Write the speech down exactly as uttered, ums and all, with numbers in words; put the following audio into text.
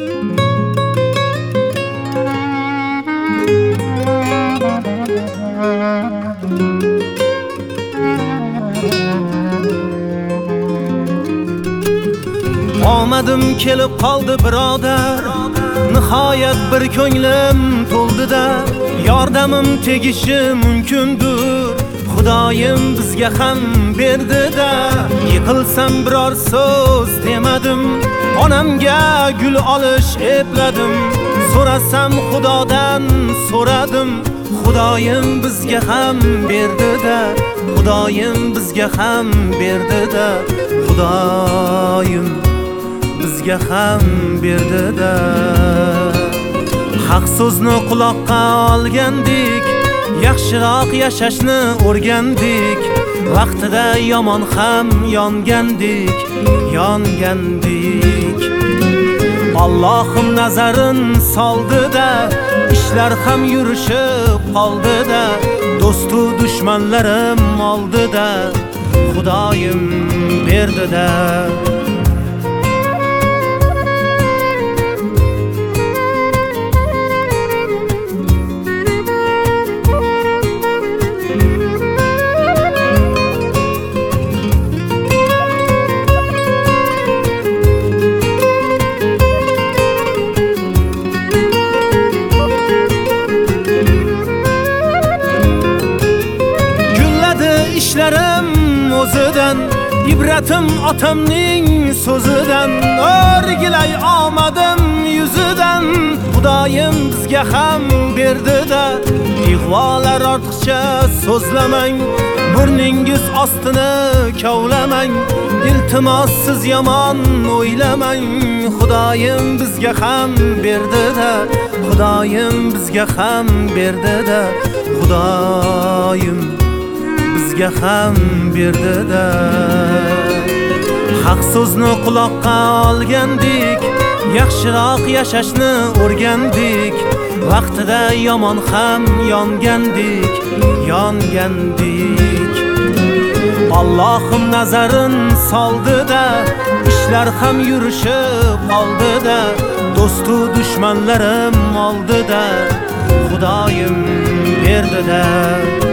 Omadim kelib qoldi birodar, nihoyat bir ko'nglim to'ldi-da, yordamim tegishi mumkindir, Xudoyim bizga ham berdi-da. Yiqilsam biror so'z demadim, onamga gul olish epladim, so'rasam Xudodan so'radim, Xudoyim bizga ham berdi-da, Xudoyim bizga ham berdi-da, Xudoyim bizga ham berdi-da. Haq so'zni quloqqa olgandik, yaxshiroq yashashni o'rgandik, vaqtida yomon ham yongandik, yongandik. Allohim nazarin soldi-da, ishlar ham yurishib qoldi-da, do'stu dushmanlarim oldi-da, Xudoyim berdi-da. İşlerim o'zidan, ibratim otamning so'zidan, o'rgilay olmadim yuzidan, Xudoyim bizga ham berdi-da. Ig'volar ortiqcha so'zlamang, burningiz ostini kovlamang, iltimos siz yomon o'ylamang, Xudoyim bizga ham berdi-da, Xudoyim bizga ham berdi-da, Xudoyim bizga ham berdi-da. Haq so'zni quloqqa olgandik, yaxshiroq yashashni o'rgandik, vaqtida yomon ham yongandik, yongandik. Allohim nazarin soldi-da, ishlar ham yurishib qoldi-da, do'stu dushmanlarim oldi-da, Xudoyim berdi-da.